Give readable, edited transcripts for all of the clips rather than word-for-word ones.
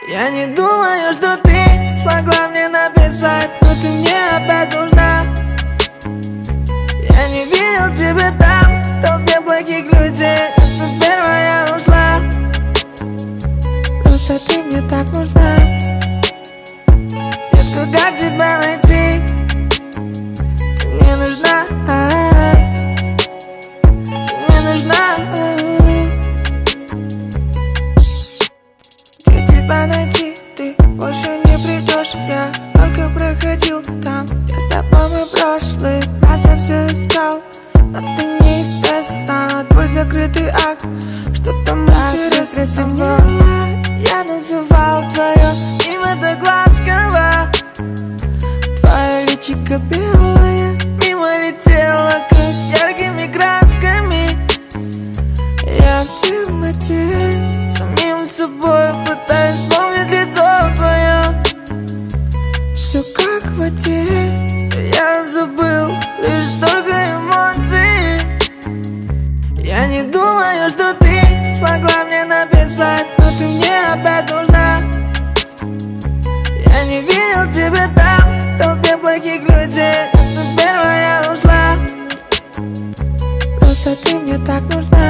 Я не думаю, что ты смогла мне написать, но ты мне опять нужна. Я не видел тебя там, в толпе плохих людей. Это первая ушла. Просто ты мне так нужна. Детка, как тебя найти? Ты мне нужна. Ты мне нужна. Где тебя найти? Ты больше не придешь. Я столько проходил там, где с тобой мой прошлый раз я все искал, но ты неизвестна. Твой закрытый акт, что там интересного. Я называл твое имя так ласково. Твое личико белое мимо летело, как яркими красками. Я в темноте самим собой пытаюсь вспомнить лицо твое. Все как в воде, я забыл лишь только эмоции. Я не думаю, что ты смогла мне написать, но ты мне опять нужна. Я не видел тебя там, в толпе плохих людей. Это первая ушла. Просто ты мне так нужна.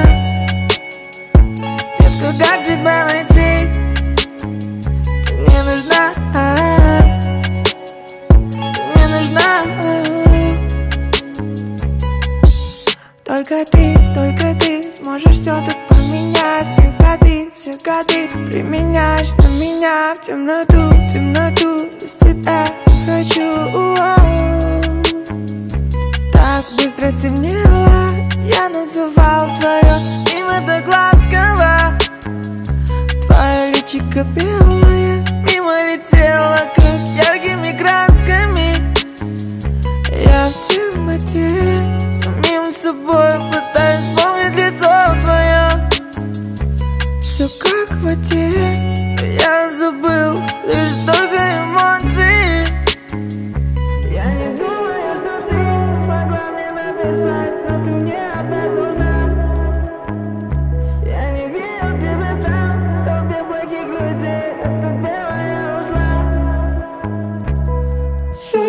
Детка, как тебя найти? Ты мне нужна. Ты мне нужна. Только ты сможешь все тут поменять. Все годы применяешь на меня. В темноту, без тебя хочу. Так быстро стемнело, я называл твое имя так ласково. Твое личико белое мимо летело, как яркими красками. Я в темноте самим собой пытаюсь вспомнить лицо твое. Все как в воде, я забыл лишь только эмоции. Я не думаю, что ты смогла мне написать, но ты мне опять нужна. Я не видел тебя там, в толпе плохих людей. Это первая ушла.